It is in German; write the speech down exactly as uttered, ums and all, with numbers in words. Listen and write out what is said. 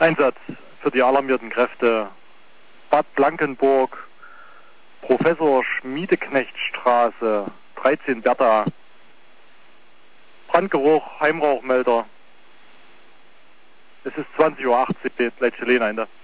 Einsatz für die alarmierten Kräfte Bad Blankenburg, Professor Schmiedeknechtstraße, dreizehn Bertha, Brandgeruch, Heimrauchmelder. Es ist zwanzig Uhr achtzehn, Leitstelle Ende.